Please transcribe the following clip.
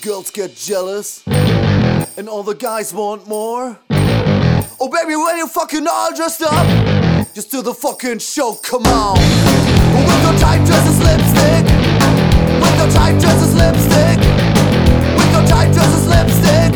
girls get jealous and all the guys want more. Oh baby, when you're fucking all dressed up, just do the fucking show, come on. With your tight dresses, lipstick. With your tight dresses, lipstick. With your tight dresses, lipstick.